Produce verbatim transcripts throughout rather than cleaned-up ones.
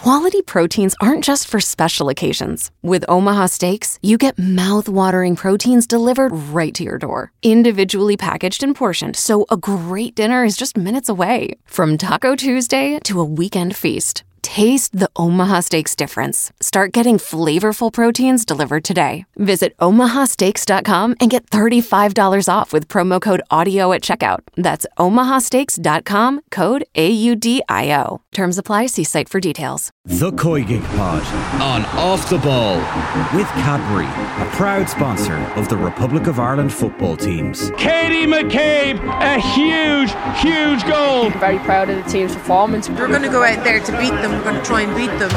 Quality proteins aren't just for special occasions. With Omaha Steaks, you get mouth-watering proteins delivered right to your door, individually packaged and portioned, so a great dinner is just minutes away. From Taco Tuesday to a weekend feast, taste the Omaha Steaks difference. Start getting flavorful proteins delivered today. Visit omaha steaks dot com and get thirty-five dollars off with promo code AUDIO at checkout. That's omaha steaks dot com, code A U D I O. Terms apply. See site for details. The Koigig Pod on Off the Ball with Cadbury, a proud sponsor of the Republic of Ireland football teams. Katie McCabe, a huge, huge goal. I'm very proud of the team's performance. We're going to go out there to beat them. We're going to try and beat them.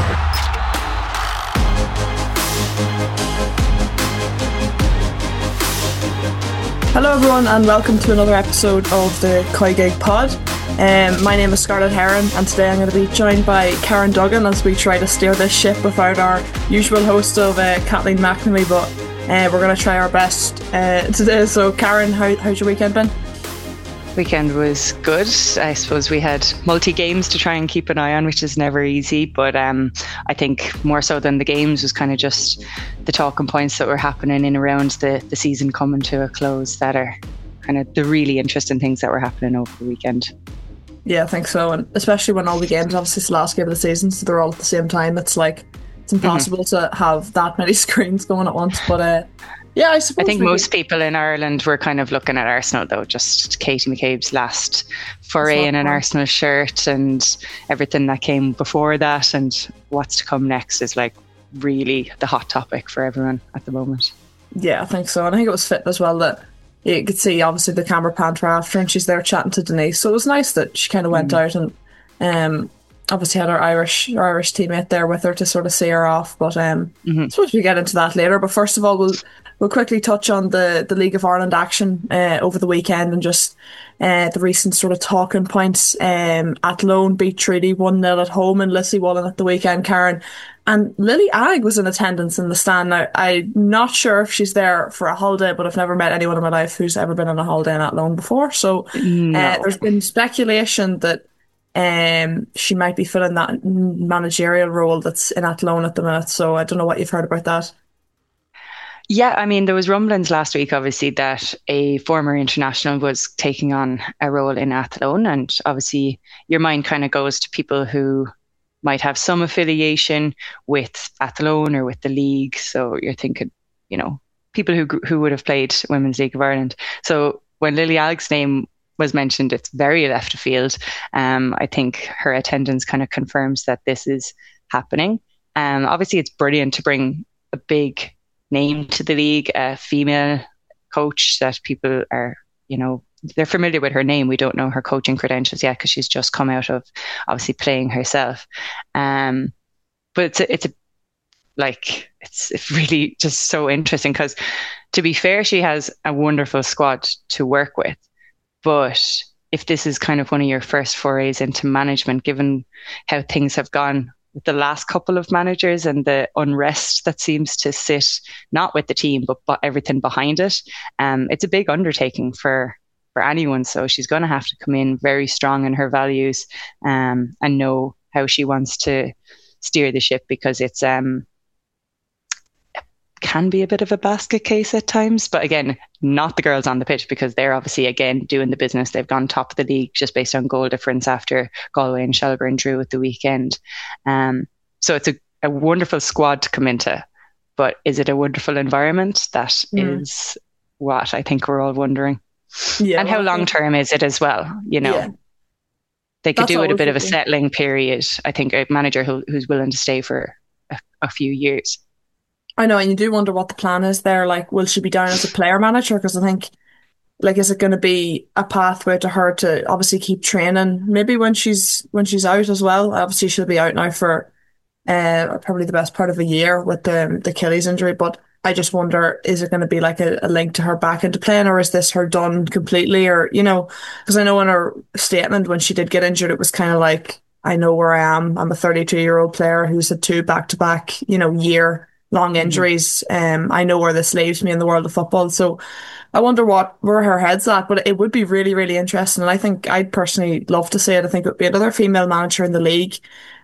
Hello everyone and welcome to another episode of the Koigig Pod. Um, my name is Scarlett Heron and today I'm going to be joined by Karen Duggan as we try to steer this ship without our usual host of uh, Kathleen McNamee, but uh, we're going to try our best uh, today. So Karen, how, how's your weekend been? Weekend was good. I suppose we had multi games to try and keep an eye on, which is never easy, but um, I think more so than the games was kind of just the talking points that were happening in around the, the season coming to a close that are kind of the really interesting things that were happening over the weekend. Yeah, I think so, and especially when all the games, obviously it's the last game of the season, so they're all at the same time. It's like it's impossible mm-hmm. to have that many screens going at once, but uh yeah, I suppose. I think we most could. people in Ireland were kind of looking at Arsenal though, just Katie McCabe's last foray in an fun. Arsenal shirt and everything that came before that and what's to come next is like really the hot topic for everyone at the moment. Yeah, I think so. And I think it was fitting as well that you could see obviously the camera panned her after and she's there chatting to Denise. So it was nice that she kind of went mm. out and um, obviously had her Irish her Irish teammate there with her to sort of see her off. But um, mm-hmm. I suppose we get into that later. But first of all, we'll we'll quickly touch on the, the League of Ireland action uh, over the weekend and just uh, the recent sort of talking points. Um, Athlone beat Treaty one nil at home in Lissy Wallen at the weekend, Karen. And Lily Agg was in attendance in the stand. Now, I'm not sure if she's there for a holiday, but I've never met anyone in my life who's ever been on a holiday in Athlone before. So no. uh, there's been speculation that um, she might be filling that managerial role that's in Athlone at the minute. So I don't know what you've heard about that. Yeah, I mean, there was rumblings last week, obviously, that a former international was taking on a role in Athlone. And obviously, your mind kind of goes to people who might have some affiliation with Athlone or with the league. So you're thinking, you know, people who who would have played Women's League of Ireland. So when Lily Agg's name was mentioned, it's very left of field. Um, I think her attendance kind of confirms that this is happening. Um, obviously, it's brilliant to bring a big name to the league, a female coach that people are, you know, they're familiar with her name. We don't know her coaching credentials yet because she's just come out of obviously playing herself. Um, but it's a, it's a, like, it's, it's really just so interesting because to be fair, she has a wonderful squad to work with. But if this is kind of one of your first forays into management, given how things have gone with the last couple of managers and the unrest that seems to sit not with the team but, but everything behind it, um, it's a big undertaking for for anyone. So she's going to have to come in very strong in her values um, and know how she wants to steer the ship, because it's um it can be a bit of a basket case at times. But again, not the girls on the pitch, because they're obviously again doing the business. They've gone top of the league just based on goal difference after Galway and Shelburne drew at the weekend. Um, so it's a, a wonderful squad to come into, but is it a wonderful environment? That mm. is what I think we're all wondering. Yeah, and how long term is it as well? You know, yeah. they could That's do it a bit of a settling period. I think a manager who, who's willing to stay for a, a few years. I know, and you do wonder what the plan is there. Like, will she be down as a player manager? Because I think, like, is it going to be a pathway to her to obviously keep training? Maybe when she's when she's out as well. Obviously, she'll be out now for uh, probably the best part of a year with the the Achilles injury. But I just wonder, is it going to be like a, a link to her back into playing, or is this her done completely? Or, you know, because I know in her statement when she did get injured, it was kind of like, I know where I am. I'm a thirty-two year old player who's had two back to back, you know, year long injuries. Mm-hmm. Um, I know where this leaves me in the world of football. So I wonder what where her head's at. But it would be really, really interesting. And I think I'd personally love to see it. I think it would be another female manager in the league.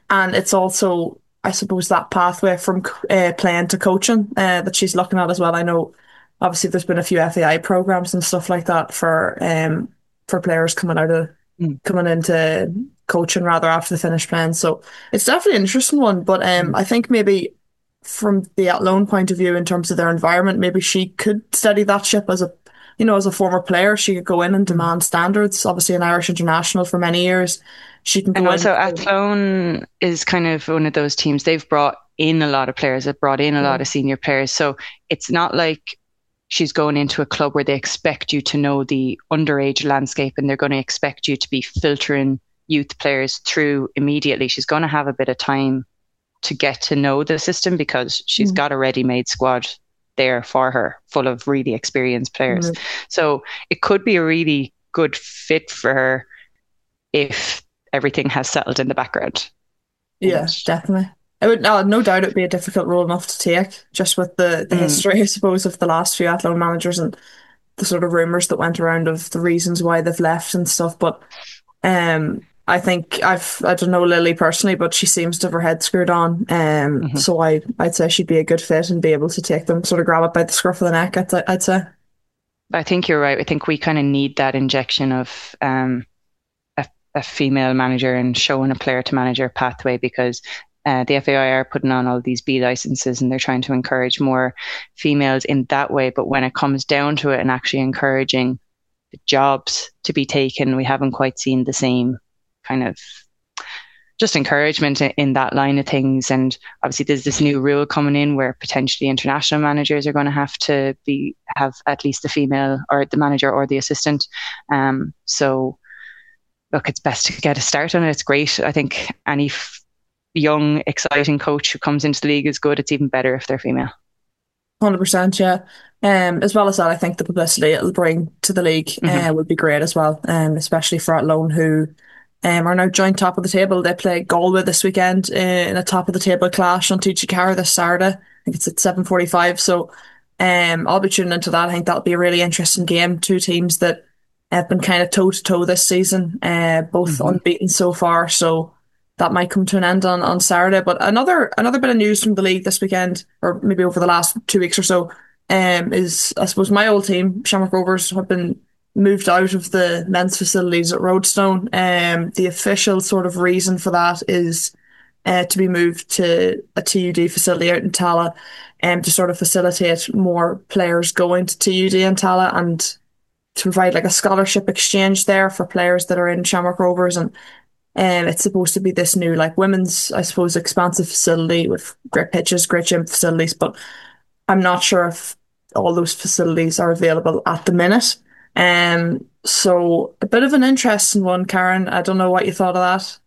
and it's also, I suppose, that pathway from uh, playing to coaching uh, that she's looking at as well. I know, obviously, there's been a few F A I programs and stuff like that for um for players coming out of mm. coming into coaching rather after they finish playing. So it's definitely an interesting one. But um, mm. I think maybe from the Athlone point of view, in terms of their environment, maybe she could steady that ship as a, you know, as a former player. She could go in and demand standards. Obviously, an Irish international for many years. She can go and also in. Athlone is kind of one of those teams. They've brought in a lot of players. They've brought in a lot of senior players. So it's not like she's going into a club where they expect you to know the underage landscape and they're going to expect you to be filtering youth players through immediately. She's going to have a bit of time to get to know the system because she's mm. got a ready-made squad there for her, full of really experienced players. Mm. So it could be a really good fit for her if everything has settled in the background. Yeah, and definitely. I would no, no doubt it would be a difficult role enough to take, just with the, the mm. history, I suppose, of the last few Athlone managers and the sort of rumours that went around of the reasons why they've left and stuff. But um, I think I've I don't know Lily personally, but she seems to have her head screwed on. Um, mm-hmm. So I I'd say she'd be a good fit and be able to take them, sort of grab it by the scruff of the neck. I'd I'd say. I think you're right. I think we kind of need that injection of um a, a female manager and showing a player to manager pathway because. Uh, the F A I are putting on all these B licenses and they're trying to encourage more females in that way. But when it comes down to it and actually encouraging the jobs to be taken, we haven't quite seen the same kind of just encouragement in, in that line of things. And obviously there's this new rule coming in where potentially international managers are going to have to be have at least the female or the manager or the assistant. Um, so look, it's best to get a start on it. It's great. I think any f- young, exciting coach who comes into the league is good. It's even better if they're female. one hundred percent, yeah. Um, as well as that, I think the publicity it'll bring to the league mm-hmm. uh, would be great as well, um, especially for Athlone, who um, are now joint top of the table. They play Galway this weekend uh, in a top of the table clash on T G Carr this Saturday. I think it's at seven forty-five. So um, I'll be tuning into that. I think that'll be a really interesting game. Two teams that have been kind of toe to toe this season, uh, both mm-hmm. unbeaten so far. So that might come to an end on, on Saturday. But another another bit of news from the league this weekend, or maybe over the last two weeks or so, um, is I suppose my old team, Shamrock Rovers, have been moved out of the men's facilities at Roadstone. Um, the official sort of reason for that is uh, to be moved to a T U D facility out in Tallaght, um, to sort of facilitate more players going to T U D in Tallaght and to provide like a scholarship exchange there for players that are in Shamrock Rovers. And Um, it's supposed to be this new, like, women's, I suppose, expansive facility with great pitches, great gym facilities, but I'm not sure if all those facilities are available at the minute. Um, so a bit of an interesting one, Karen. I don't know what you thought of that.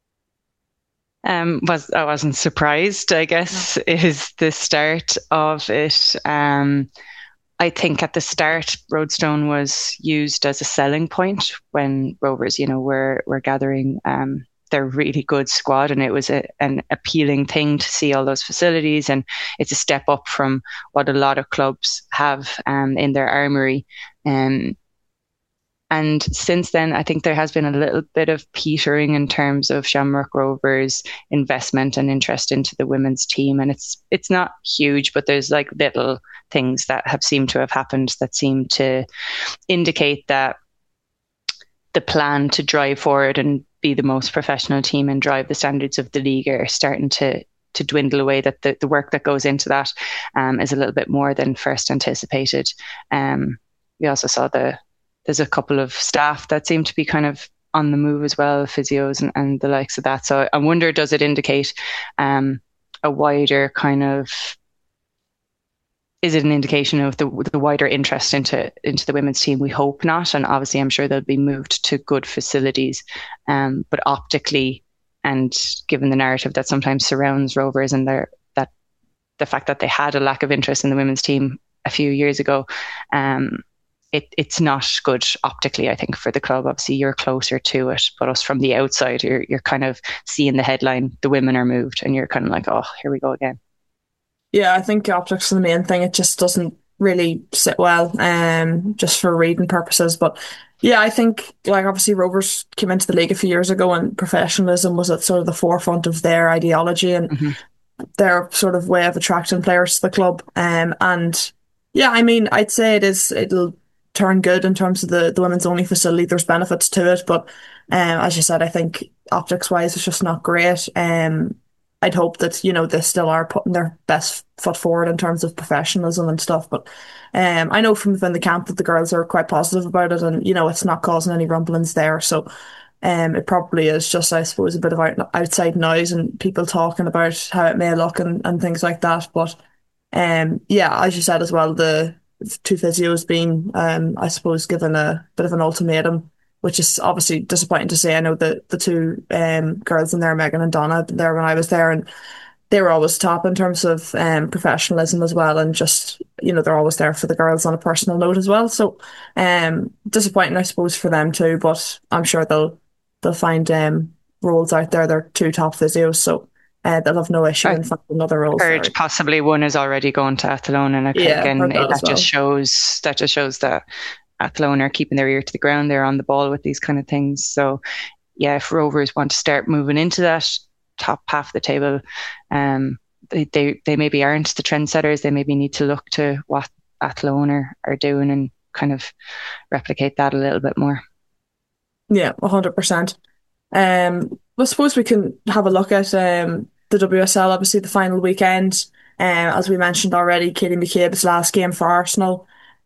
Um, was I wasn't surprised, I guess, no. is the start of it. Um, I think at the start, Roadstone was used as a selling point when Rovers, you know, were were gathering um, their really good squad, and it was a, an appealing thing to see all those facilities. And it's a step up from what a lot of clubs have um, in their armoury. Um, and since then, I think there has been a little bit of petering in terms of Shamrock Rovers' investment and interest into the women's team. And it's it's not huge, but there's like little things that have seemed to have happened that seem to indicate that the plan to drive forward and be the most professional team and drive the standards of the league are starting to to dwindle away, that the, the work that goes into that um, is a little bit more than first anticipated. Um, we also saw the there's a couple of staff that seem to be kind of on the move as well, physios and, and the likes of that. So I wonder, does it indicate um, a wider kind of, is it an indication of the the wider interest into into the women's team? We hope not. And obviously I'm sure they'll be moved to good facilities. Um, but optically, and given the narrative that sometimes surrounds Rovers and their, that the fact that they had a lack of interest in the women's team a few years ago, um, It, it's not good optically, I think, for the club. Obviously, you're closer to it, but us from the outside, you're you're kind of seeing the headline, the women are moved, and you're kind of like, oh, here we go again. Yeah, I think optics are the main thing. It just doesn't really sit well, um, just for reading purposes. But Yeah, I think like obviously Rovers came into the league a few years ago and professionalism was at sort of the forefront of their ideology and Mm-hmm. their sort of way of attracting players to the club. Um, and yeah, I mean, I'd say it is it'll turn good in terms of the the women's only facility. There's benefits to it, but um, as you said, I think optics wise, it's just not great. Um, I'd hope that you know they still are putting their best foot forward in terms of professionalism and stuff. But um, I know from within the camp that the girls are quite positive about it, and you know it's not causing any rumblings there. So um, it probably is just, I suppose, a bit of out, outside noise and people talking about how it may look and, and things like that. But um, yeah, as you said as well, the two physios being, um, I suppose, given a bit of an ultimatum, which is obviously disappointing to say. I know that the two um, girls in there, Megan and Donna, there when I was there, and they were always top in terms of um, professionalism as well, and just you know they're always there for the girls on a personal note as well. So um, disappointing, I suppose, for them too. But I'm sure they'll they'll find um, roles out there. They're two top physios, so uh, they'll have no issue I in finding other roles. heard There. possibly one is already going to Athlone, and I think Yeah, and heard that that, as that just well. shows that just shows that Athlone are keeping their ear to the ground. They're on the ball with these kind of things. So yeah, if Rovers want to start moving into that top half of the table, um, they they, they maybe aren't the trendsetters. They maybe need to look to what Athlone are, are doing and kind of replicate that a little bit more. Yeah, one hundred percent. Um, I suppose we can have a look at um, the W S L, obviously the final weekend. Um, as we mentioned already, Katie McCabe's last game for Arsenal,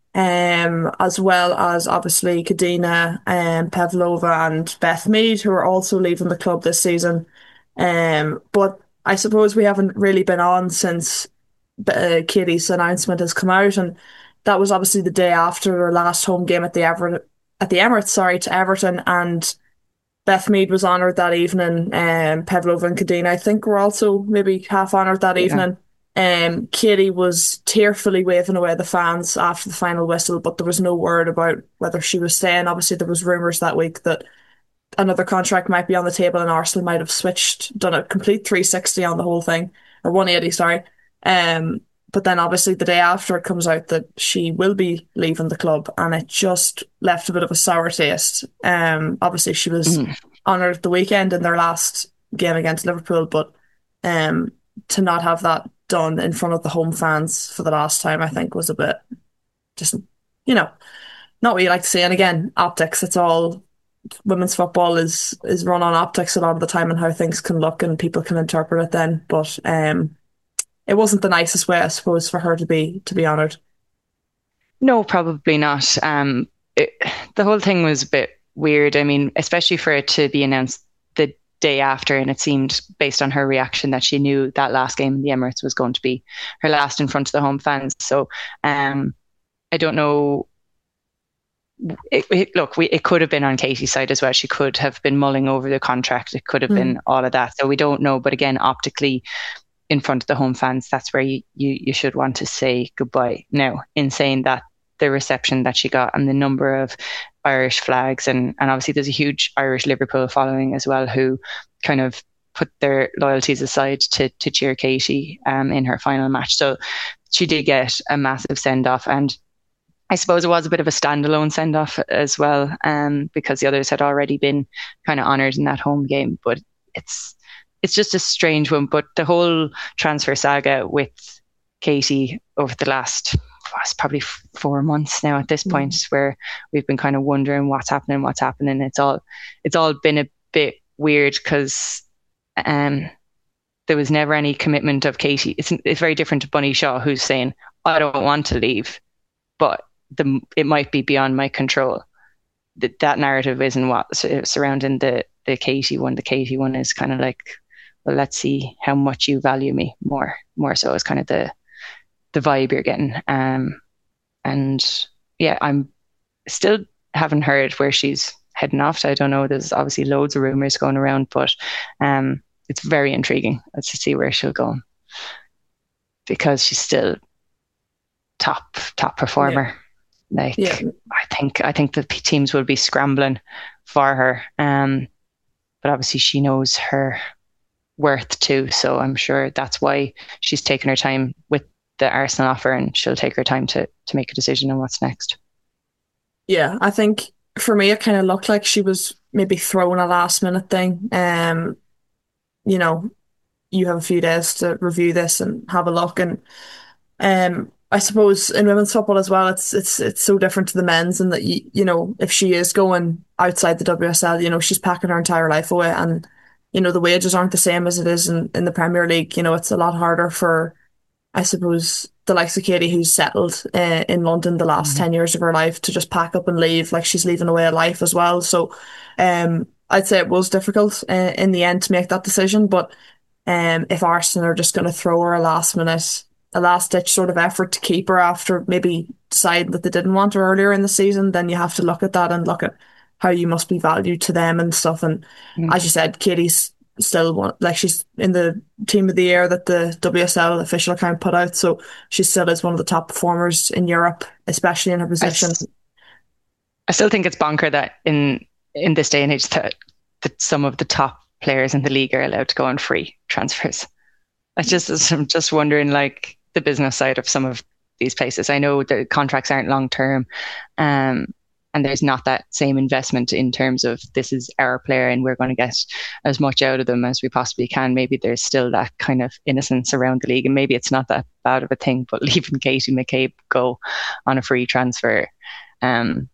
um, as well as obviously Kadina, um, Pavlova and Beth Mead, who are also leaving the club this season. Um, but I suppose we haven't really been on since uh, Katie's announcement has come out, and that was obviously the day after her last home game at the Ever at the Emirates, sorry, to Everton, and Beth Mead was honoured that evening. Um, Pavlova and Kadina, I think, were also maybe half honoured that Yeah. evening. Um, Katie was tearfully waving away the fans after the final whistle, but there was no word about whether she was staying. Obviously, there was rumours that week that another contract might be on the table and Arsenal might have switched, done a complete three sixty on the whole thing, or one eighty, sorry. Um, but then obviously the day after it comes out that she will be leaving the club, and it just left a bit of a sour taste. Um, obviously she was Mm. honoured the weekend in their last game against Liverpool, but um, to not have that done in front of the home fans for the last time, I think was a bit just, you know, not what you like to see. And again, optics, it's all women's football is is run on optics a lot of the time and how things can look and people can interpret it then. But um, it wasn't the nicest way, I suppose, for her to be to be honoured. No, probably not. Um, it, the whole thing was a bit weird. I mean, especially for it to be announced the day after, and it seemed, based on her reaction, that she knew that last game in the Emirates was going to be her last in front of the home fans. So, um, I don't know. It, it, look, we, it could have been on Katie's side as well. She could have been mulling over the contract. It could have Mm. been all of that. So we don't know. But again, optically, in front of the home fans, that's where you, you, you should want to say goodbye. Now, in saying that, the reception that she got and the number of Irish flags, and, and obviously there's a huge Irish Liverpool following as well, who kind of put their loyalties aside to, to cheer Katie um, in her final match. So she did get a massive send-off, and I suppose it was a bit of a standalone send-off as well, um, because the others had already been kind of honoured in that home game. But it's it's just a strange one. But the whole transfer saga with Katie over the last, oh, it's probably four months now at this Mm. point, where we've been kind of wondering what's happening, what's happening. It's all it's all been a bit weird because um, there was never any commitment of Katie. It's it's very different to Bunny Shaw, who's saying, I don't want to leave, but the it might be beyond my control. That that narrative isn't what surrounding the the Katie one. The Katie one is kind of like, well, let's see how much you value me more. More so is kind of the the vibe you're getting. Um, and yeah, I'm still haven't heard where she's heading off to. I don't know. There's obviously loads of rumors going around, but um, it's very intriguing to see where she'll go, because she's still top top performer. Like, Yeah. I think I think the p- teams will be scrambling for her. Um, but obviously she knows her worth too. So I'm sure that's why she's taken her time with the Arsenal offer, and she'll take her time to to make a decision on what's next. Yeah, I think for me, it kind of looked like she was maybe throwing a last minute thing. Um, you know, you have a few days to review this and have a look. And um, I suppose in women's football as well, it's it's it's so different to the men's, and that you you know, if she is going outside the W S L, you know, she's packing her entire life away, and you know the wages aren't the same as it is in, in the Premier League. You know, it's a lot harder for, I suppose, the likes of Katie, who's settled uh, in London the last mm-hmm. ten years of her life, to just pack up and leave. Like, she's leaving away a life as well. So um, I'd say it was difficult uh, in the end to make that decision. But um, if Arsenal are just going to throw her a last minute, a last ditch sort of effort to keep her after maybe deciding that they didn't want her earlier in the season, then you have to look at that and look at how you must be valued to them and stuff. And mm. as you said, Katie's still one, like, she's in the team of the year that the W S L official account put out, so she still is one of the top performers in Europe, especially in her position. I, I still think it's bonker that in in this day and age that, that some of the top players in the league are allowed to go on free transfers. I just I'm just wondering, like, the business side of some of these places. I know the contracts aren't long term, um, and there's not that same investment in terms of, this is our player and we're going to get as much out of them as we possibly can. Maybe there's still that kind of innocence around the league, and maybe it's not that bad of a thing, but leaving Katie McCabe go on a free transfer, um,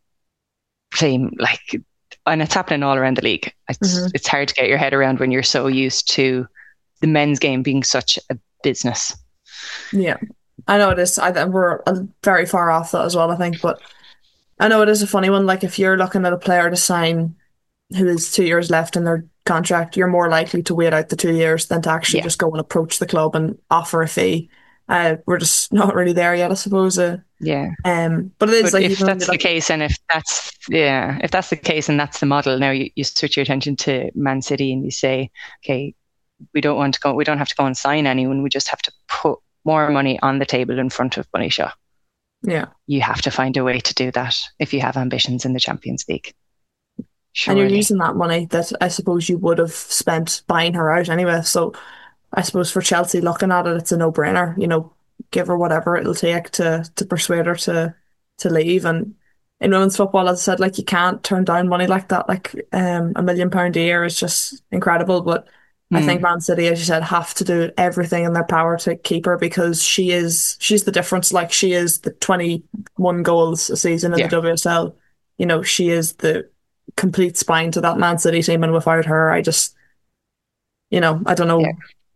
same, like, and it's happening all around the league. It's, mm-hmm. it's hard to get your head around when you're so used to the men's game being such a business. Yeah, I know it is. I, we're very far off that as well, I think, but I know it is a funny one. Like, if you're looking at a player to sign who has two years left in their contract, you're more likely to wait out the two years than to actually yeah. just go and approach the club and offer a fee. Uh, we're just not really there yet, I suppose. Uh, yeah. Um, but it is but like, if that's the case, and if that's yeah, if that's the case, and that's the model, now you, you switch your attention to Man City and you say, okay, we don't want to go, we don't have to go and sign anyone. We just have to put more money on the table in front of Bunny Shaw. Yeah. You have to find a way to do that if you have ambitions in the Champions League. Surely. And you're using that money that I suppose you would have spent buying her out anyway. So I suppose for Chelsea, looking at it, it's a no-brainer. You know, give her whatever it'll take to to persuade her to to leave. And in women's football, as I said, like, you can't turn down money like that. Like, um, a million pound a year is just incredible. But I think Man City, as you said, have to do everything in their power to keep her, because she is she's the difference. Like, she is the twenty-one goals a season in yeah. the W S L. You know, she is the complete spine to that Man City team, and without her, I just, you know, I don't know, yeah.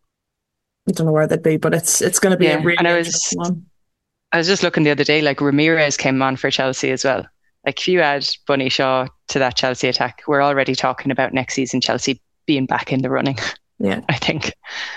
I don't know where they'd be, but it's it's going to be yeah. a really and I was, interesting one. I was just looking the other day, like, Ramirez came on for Chelsea as well. Like, if you add Bunny Shaw to that Chelsea attack, we're already talking about next season Chelsea being back in the running. Yeah, I think.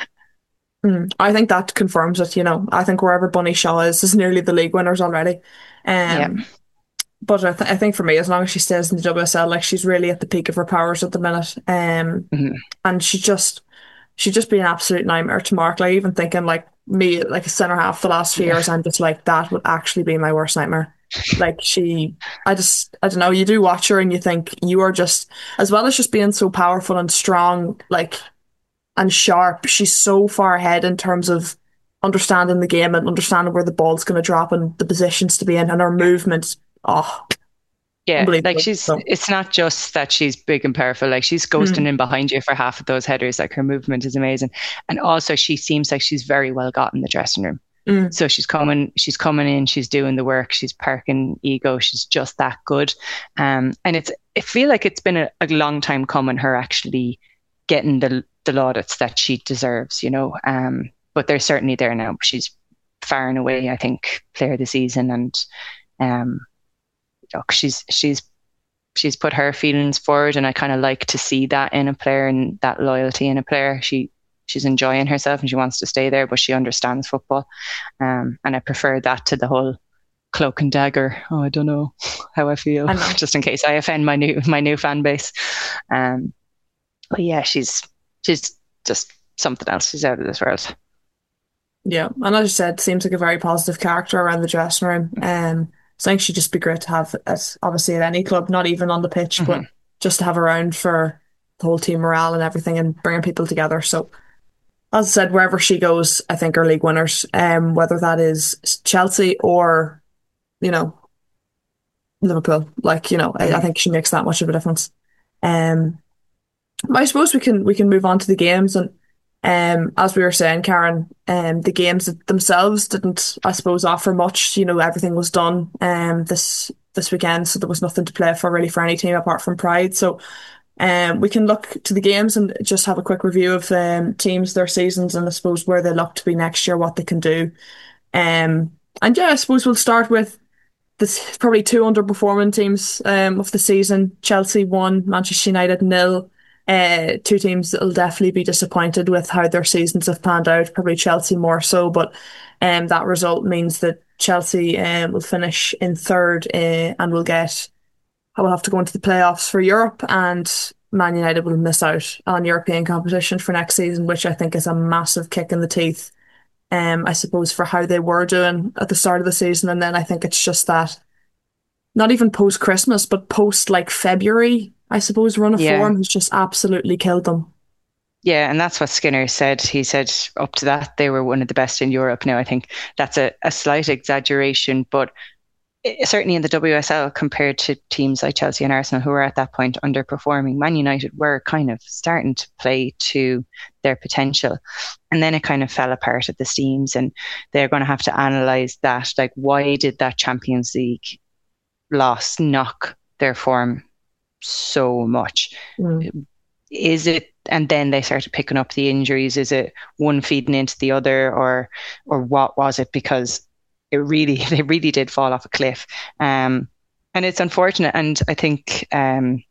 Mm, I think that confirms it. You know, I think wherever Bunny Shaw is, is nearly the league winners already. Um, yeah. But I, th- I think for me, as long as she stays in the W S L, like, she's really at the peak of her powers at the minute. Um, mm-hmm. And she just, she'd just be an absolute nightmare to mark. Like, even thinking, like, me, like a centre half the last few yeah. years, I'm just like, that would actually be my worst nightmare. Like, she, I just, I don't know, you do watch her and you think, you are just, as well as just being so powerful and strong, like, and sharp, she's so far ahead in terms of understanding the game and understanding where the ball's going to drop and the positions to be in, and her movement. Oh, yeah, like, she's so. It's not just that she's big and powerful, like, she's ghosting mm. in behind you for half of those headers. Like, her movement is amazing, and also she seems like she's very well got in the dressing room. Mm. So she's coming she's coming in, she's doing the work, she's parking ego, she's just that good. Um, and it's I feel like it's been a, a long time coming, her actually getting the the laudits that she deserves, you know. Um, but they're certainly there now. She's far and away, I think, player of the season, and um, look, she's she's she's put her feelings forward, and I kind of like to see that in a player, and that loyalty in a player. She she's enjoying herself and she wants to stay there, but she understands football, um, and I prefer that to the whole cloak and dagger. Oh, I don't know how I feel, I just in case I offend my new my new fan base. Um, but yeah, she's she's just something else. She's out of this world. Yeah, and as you said, seems like a very positive character around the dressing room. Um, so I think she'd just be great to have, at, obviously, at any club, not even on the pitch, mm-hmm. but just to have around for the whole team morale and everything, and bringing people together. So, as I said, wherever she goes, I think are league winners. Um, whether that is Chelsea or, you know, Liverpool. Like, you know, I, I think she makes that much of a difference. Um, I suppose we can we can move on to the games, and um, as we were saying, Karen, um, the games themselves didn't, I suppose, offer much. You know, everything was done um this this weekend, so there was nothing to play for really for any team apart from Pride. So um, we can look to the games and just have a quick review of um teams, their seasons, and I suppose where they look to be next year, what they can do. Um, and yeah, I suppose we'll start with there's probably two underperforming teams um, of the season. Chelsea one, Manchester United nil. Uh, two teams that will definitely be disappointed with how their seasons have panned out. Probably Chelsea more so, but um, that result means that Chelsea um, will finish in third uh, and will get. I will have to go into the playoffs for Europe, and Man United will miss out on European competition for next season, which I think is a massive kick in the teeth um, I suppose, for how they were doing at the start of the season. And then I think it's just that, not even post Christmas, but post like February, I suppose, run of Yeah. form has just absolutely killed them. Yeah, and that's what Skinner said. He said up to that they were one of the best in Europe. Now, I think that's a, a slight exaggeration, but i- certainly in the W S L compared to teams like Chelsea and Arsenal who were at that point underperforming, Man United were kind of starting to play to their potential. And then it kind of fell apart at the seams, and they're going to have to analyse that. Like, why did that Champions League loss knock their form so much? Mm. Is it, and then they started picking up the injuries? Is it one feeding into the other, or or what was it? Because it really, they really did fall off a cliff. Um, and it's unfortunate. And I think um,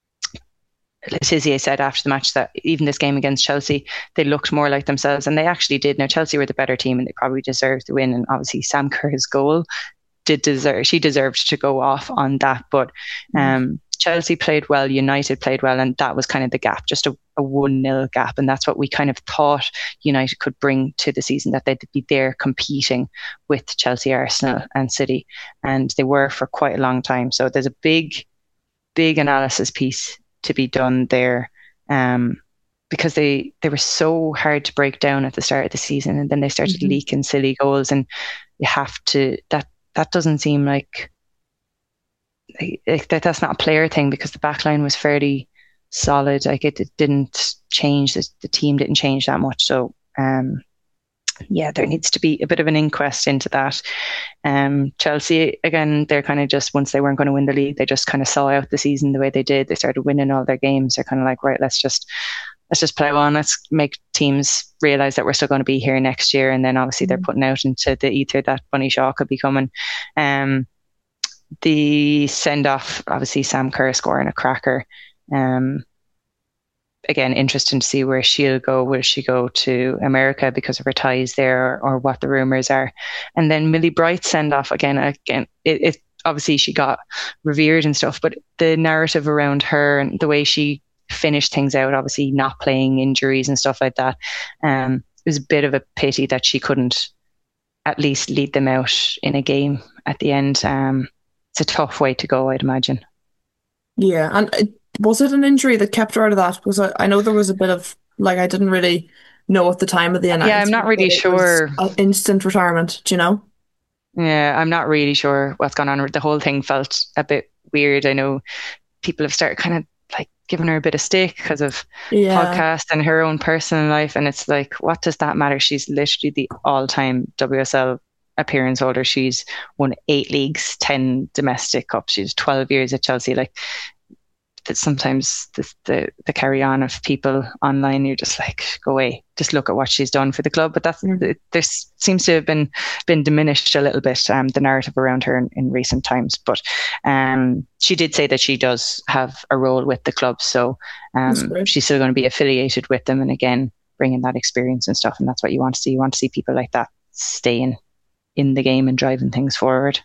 Tizier said after the match that even this game against Chelsea, they looked more like themselves, and they actually did. Now, Chelsea were the better team, and they probably deserved the win. And obviously, Sam Kerr's goal did deserve, she deserved to go off on that. But um, Chelsea played well, United played well, and that was kind of the gap, just a, a one nil gap. And that's what we kind of thought United could bring to the season, that they'd be there competing with Chelsea, Arsenal, and City. And they were for quite a long time. So there's a big, big analysis piece to be done there. Um, because they, they were so hard to break down at the start of the season, and then they started Mhm. leaking silly goals, and you have to, that that doesn't seem like, like that that's not a player thing, because the back line was fairly solid. Like it, it didn't change, the, the team didn't change that much. So um yeah, there needs to be a bit of an inquest into that. Um Chelsea, again, they're kind of just, once they weren't going to win the league, they just kind of saw out the season the way they did. They started winning all their games. They're kind of like, right, let's just let's just play on. Let's make teams realize that we're still going to be here next year. And then obviously they're putting out into the ether that Bunny Shaw could be coming. Um, the send off, obviously Sam Kerr scoring a cracker. Um, again, interesting to see where she'll go. Will she go to America because of her ties there, or, or what the rumors are? And then Millie Bright send off again. Again, it, it obviously she got revered and stuff, but the narrative around her and the way she finished things out, obviously not playing, injuries and stuff like that. Um, it was a bit of a pity that she couldn't at least lead them out in a game at the end. Um, it's a tough way to go, I'd imagine. Yeah, and it, was it an injury that kept her out of that? Because I, I know there was a bit of, like, I didn't really know at the time of the announcement. Yeah, I'm not really that it sure. was an instant retirement, do you know? Yeah, I'm not really sure what's gone on. The whole thing felt a bit weird. I know people have started kind of like giving her a bit of stick because of Yeah. podcast and her own personal life, and it's like, what does that matter? She's literally the all-time W S L appearance holder. She's won eight leagues, ten domestic cups. She's twelve years at Chelsea. Like, that sometimes the, the the carry on of people online, you're just like, go away, just look at what she's done for the club. But that's Mm. there seems to have been been diminished a little bit, um the narrative around her in, in recent times. But um she did say that she does have a role with the club, so That's um great. she's still going to be affiliated with them, and again bringing that experience and stuff. And that's what you want to see. You want to see people like that staying in the game and driving things forward.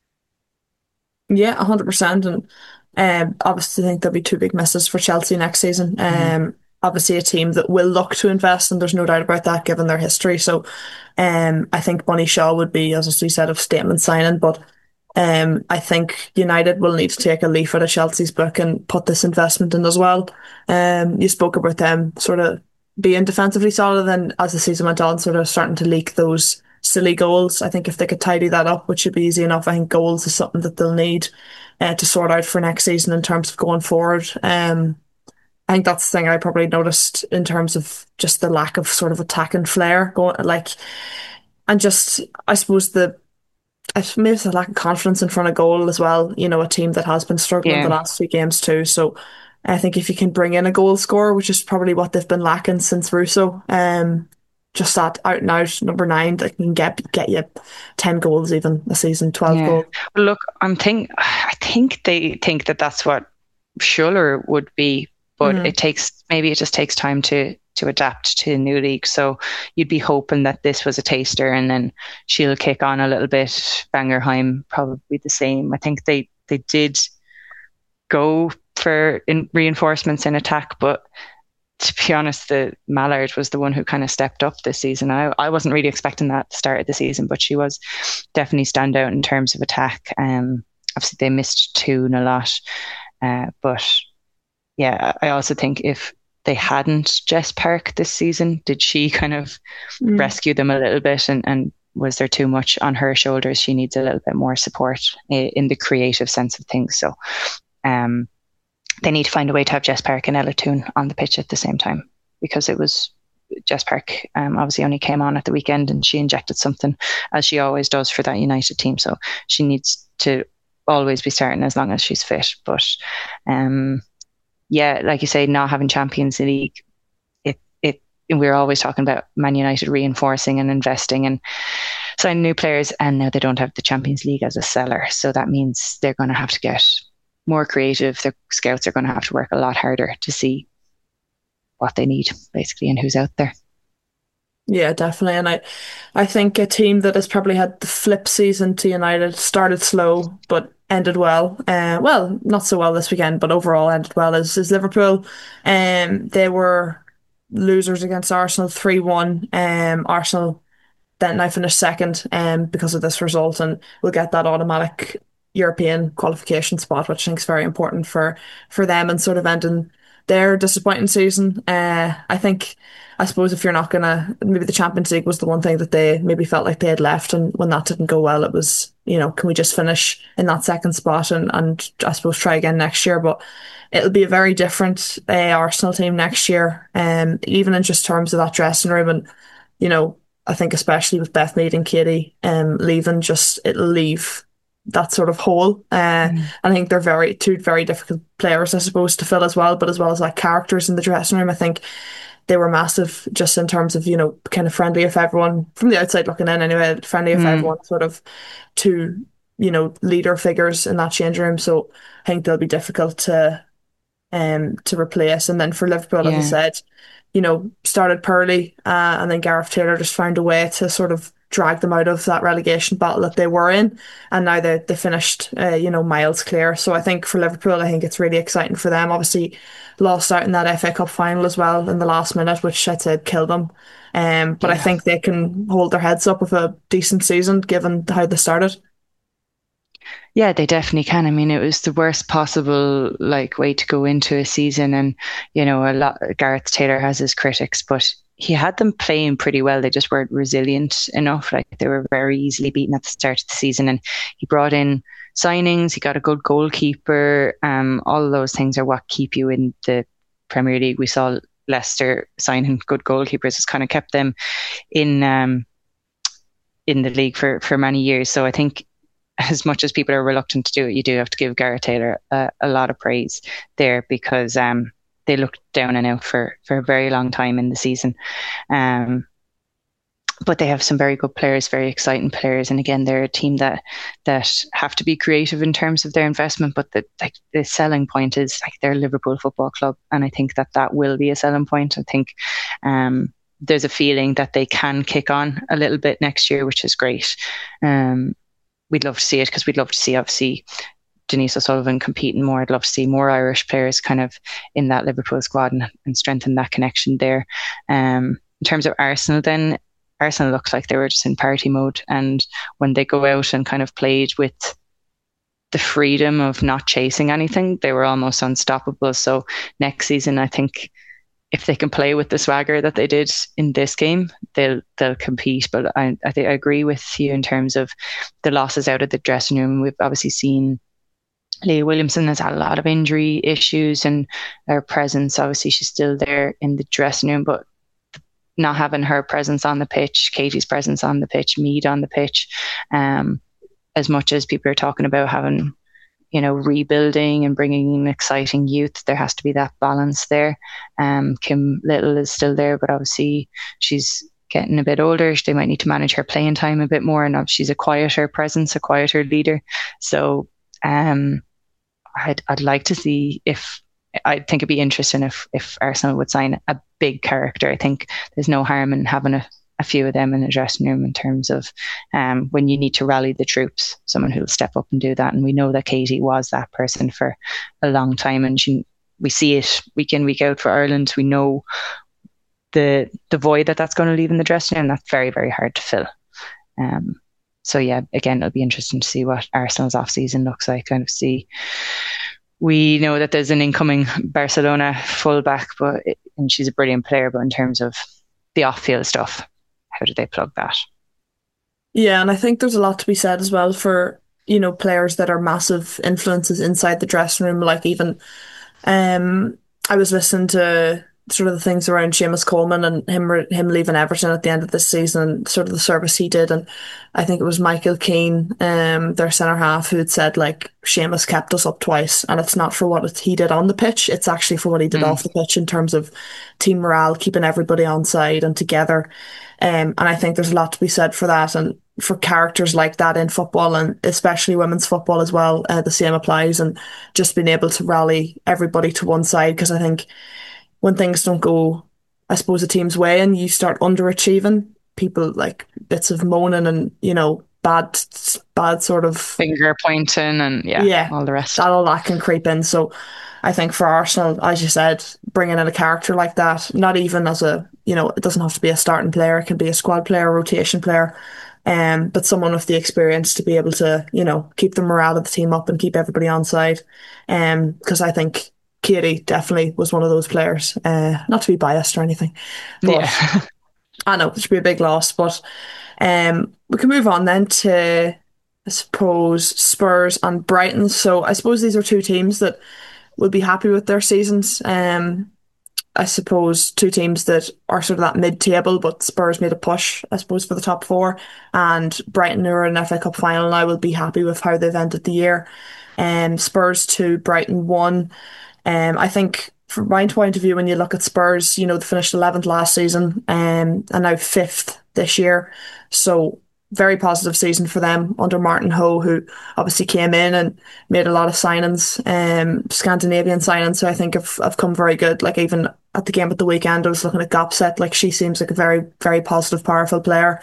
Yeah, one hundred percent. And um, obviously, I think there'll be two big misses for Chelsea next season. Um, Mhm. Obviously, a team that will look to invest, and there's no doubt about that given their history. So um, I think Bunny Shaw would be, as we said, of statement signing. But um, I think United will need to take a leaf out of Chelsea's book and put this investment in as well. Um, you spoke about them sort of being defensively solid, and as the season went on, sort of starting to leak those silly goals. I think if they could tidy that up, which should be easy enough, I think goals is something that they'll need uh, to sort out for next season in terms of going forward. Um, I think that's the thing I probably noticed in terms of just the lack of sort of attacking flair going like, and just I suppose the maybe it's a lack of confidence in front of goal as well. You know, a team that has been struggling Yeah. the last few games too. So I think if you can bring in a goal scorer, which is probably what they've been lacking since Russo, um, just that out and out number nine that can get get you ten goals even a season, twelve Yeah. goals. Well, look, I'm think I think they think that that's what Schuller would be, but Mhm. it takes maybe it just takes time to to adapt to a new league. So you'd be hoping that this was a taster, and then she'll kick on a little bit. Bangerheim probably the same. I think they they did go for in reinforcements in attack, but to be honest, the Mallard was the one who kind of stepped up this season. I, I wasn't really expecting that at the start of the season, but she was definitely stand out in terms of attack. Um, obviously they missed Toon a lot, uh, but yeah, I also think if they hadn't Jess Park this season, did she kind of Mm. rescue them a little bit, and, and was there too much on her shoulders? She needs a little bit more support i- in the creative sense of things. So um, they need to find a way to have Jess Park and Ella Toon on the pitch at the same time, because it was Jess Park um, obviously only came on at the weekend and she injected something, as she always does for that United team. So she needs to always be starting as long as she's fit. But um, yeah, like you say, not having Champions League, it it we're always talking about Man United reinforcing and investing and signing new players, and now they don't have the Champions League as a seller. So that means they're going to have to get more creative. Their scouts are going to have to work a lot harder to see what they need, basically, and who's out there. Yeah, definitely. And I, I think a team that has probably had the flip season to United started slow but ended well. Uh, well, not so well this weekend, but overall ended well is, is Liverpool. Um, they were losers against Arsenal three one. Um, Arsenal then now finished second um, because of this result, and we'll get that automatic European qualification spot, which I think is very important for, for them and sort of ending their disappointing season. Uh, I think, I suppose if you're not going to, maybe the Champions League was the one thing that they maybe felt like they had left. And when that didn't go well, it was, you know, can we just finish in that second spot and, and I suppose try again next year? But it'll be a very different uh, Arsenal team next year. Um, even in just terms of that dressing room. And, you know, I think especially with Beth Mead and Katie um, leaving, just it'll leave that sort of hole. Uh, mm. I think they're very two very difficult players, I suppose, to fill as well, but as well as like characters in the dressing room, I think they were massive just in terms of, you know, kind of friendly of everyone from the outside looking in anyway, friendly of mm. everyone, sort of two, you know, leader figures in that change room. So I think they'll be difficult to um to replace. And then for Liverpool, yeah. as I said, you know, started poorly, uh, and then Gareth Taylor just found a way to sort of drag them out of that relegation battle that they were in, and now they they finished, uh, you know, miles clear. So I think for Liverpool, I think it's really exciting for them. Obviously, lost out in that F A Cup final as well in the last minute, which I'd say killed them. Um, but yeah. I think they can hold their heads up with a decent season given how they started. Yeah, they definitely can. I mean, it was the worst possible like way to go into a season, and you know, a lot. Gareth Taylor has his critics, but he had them playing pretty well. They just weren't resilient enough. Like they were very easily beaten at the start of the season, and he brought in signings. He got a good goalkeeper. Um, all of those things are what keep you in the Premier League. We saw Leicester signing good goalkeepers. It's kind of kept them in um in the league for for many years. So I think, as much as people are reluctant to do it, you do have to give Gareth Taylor a, a lot of praise there, because um, they looked down and out for, for a very long time in the season. Um, but they have some very good players, very exciting players. And again, they're a team that that have to be creative in terms of their investment. But the like the selling point is like they're Liverpool Football Club. And I think that that will be a selling point. I think um, there's a feeling that they can kick on a little bit next year, which is great. Um, We'd love to see it, because we'd love to see, obviously, Denise O'Sullivan competing more. I'd love to see more Irish players kind of in that Liverpool squad and, and strengthen that connection there. Um, in terms of Arsenal then, Arsenal looked like they were just in party mode. And when they go out and kind of played with the freedom of not chasing anything, they were almost unstoppable. So next season, I think if they can play with the swagger that they did in this game, they'll they'll compete. But I I think I agree with you in terms of the losses out of the dressing room. We've obviously seen Leah Williamson has had a lot of injury issues, and her presence, obviously she's still there in the dressing room, but not having her presence on the pitch, Katie's presence on the pitch, Mead on the pitch, um, as much as people are talking about having, you know, rebuilding and bringing in exciting youth, there has to be that balance there. Um, Kim Little is still there, but obviously she's getting a bit older. They might need to manage her playing time a bit more, and she's a quieter presence, a quieter leader. So um, I'd I'd like to see if I think it'd be interesting if if Arsenal would sign a big character. I think there's no harm in having a, a few of them in the dressing room in terms of um, when you need to rally the troops, someone who'll step up and do that. And we know that Katie was that person for a long time, and she, we see it week in, week out for Ireland. We know the the void that that's going to leave in the dressing room. That's very, very hard to fill. Um, so yeah, again, it'll be interesting to see what Arsenal's off season looks like. Kind of see. We know that there's an incoming Barcelona fullback, but it, and she's a brilliant player. But in terms of the off-field stuff, how do they plug that? Yeah, and I think there's a lot to be said as well for, you know, players that are massive influences inside the dressing room. Like even, um, I was listening to sort of the things around Seamus Coleman and him him leaving Everton at the end of this season, and sort of the service he did. And I think it was Michael Keane, um, their centre half, who had said like Seamus kept us up twice, and it's not for what he did on the pitch, it's actually for what he did mm. off the pitch in terms of team morale, keeping everybody on side and together. Um, and I think there's a lot to be said for that, and for characters like that in football, and especially women's football as well. Uh, the same applies, and just being able to rally everybody to one side, because I think when things don't go, I suppose, a team's way and you start underachieving, people like bits of moaning and, you know, bad, bad sort of finger pointing and yeah, yeah, all the rest. That all that can creep in. So I think for Arsenal, as you said, bringing in a character like that, not even as a, you know, it doesn't have to be a starting player, it can be a squad player, a rotation player, um, but someone with the experience to be able to, you know, keep the morale of the team up and keep everybody on side. Um, because I think Katie definitely was one of those players. Uh, not to be biased or anything, but yeah. I know it should be a big loss. But um, we can move on then to, I suppose, Spurs and Brighton. So I suppose these are two teams that will be happy with their seasons. Um, I suppose two teams that are sort of that mid-table, but Spurs made a push, I suppose, for the top four, and Brighton, who are in the F A Cup final now, will be happy with how they've ended the year. Um, Spurs two, Brighton one. Um, I think from my point of view, when you look at Spurs, you know, they finished eleventh last season, um, and now fifth this year. So very positive season for them under Martin Ho, who obviously came in and made a lot of signings, um, Scandinavian signings. So I think have, have come very good. Like even at the game at the weekend, I was looking at Gopset. Like she seems like a very, very positive, powerful player.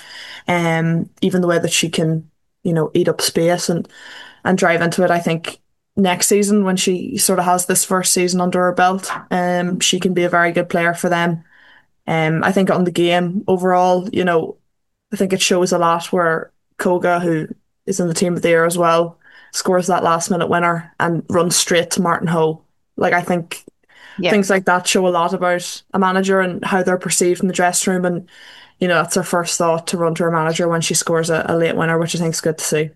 Um, even the way that she can, you know, eat up space and, and drive into it, I think next season, when she sort of has this first season under her belt, um, she can be a very good player for them. Um, I think on the game overall, you know, I think it shows a lot where Koga, who is in the team of the year as well, scores that last minute winner and runs straight to Martin Ho. Like I think yeah. things like that show a lot about a manager and how they're perceived in the dressing room. And, you know, that's her first thought, to run to her manager when she scores a, a late winner, which I think is good to see.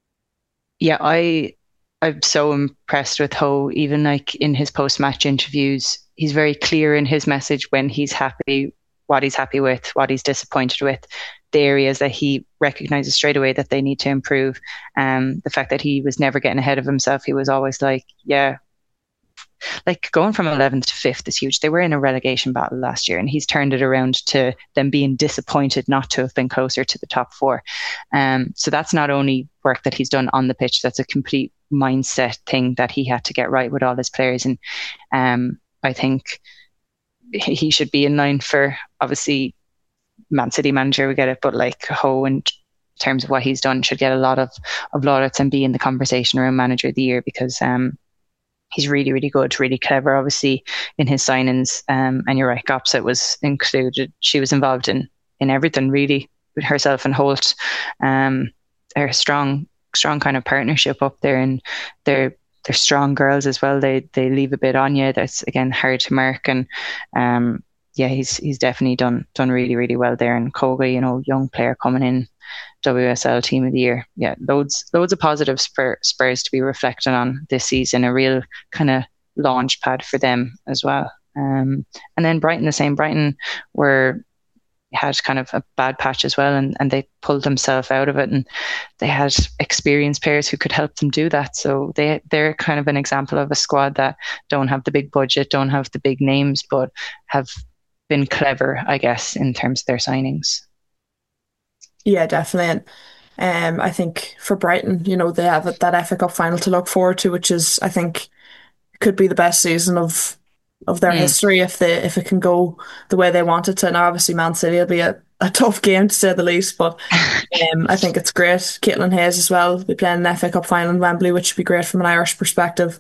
Yeah, I I'm so impressed with Ho. Even like in his post-match interviews, he's very clear in his message when he's happy, what he's happy with, what he's disappointed with, the areas that he recognises straight away that they need to improve. Um, the fact that he was never getting ahead of himself. He was always like, yeah, like going from eleventh to fifth is huge. They were in a relegation battle last year, and he's turned it around to them being disappointed not to have been closer to the top four. Um, so that's not only work that he's done on the pitch, that's a complete mindset thing that he had to get right with all his players. And um, I think he should be in line for, obviously, Man City manager, we get it, but like Ho, in terms of what he's done, should get a lot of, of laudits and be in the conversation around manager of the year, because um, he's really, really good, really clever, obviously, in his signings. Um, and you're right, Gopset was included. She was involved in, in everything, really, with herself and Holt. Um, they're a strong, strong kind of partnership up there, and they're they're strong girls as well. They they leave a bit on you. That's, again, hard to mark. And um, yeah, he's he's definitely done done really, really well there. And Koga, you know, young player coming in, W S L Team of the Year. Yeah, loads loads of positives for Spurs to be reflecting on this season. A real kind of launch pad for them as well. Um, and then Brighton, the same. Brighton were had kind of a bad patch as well, and, and they pulled themselves out of it, and they had experienced players who could help them do that. So they they're kind of an example of a squad that don't have the big budget, don't have the big names, but have been clever, I guess, in terms of their signings. Yeah, definitely. And um, I think for Brighton, you know, they have that F A Cup final to look forward to, which is, I think, could be the best season of of their mm. history if they if it can go the way they want it to. Now, obviously, Man City will be a, a tough game to say the least, but um, I think it's great. Caitlin Hayes as well will be playing an F A Cup final in Wembley, which would be great from an Irish perspective.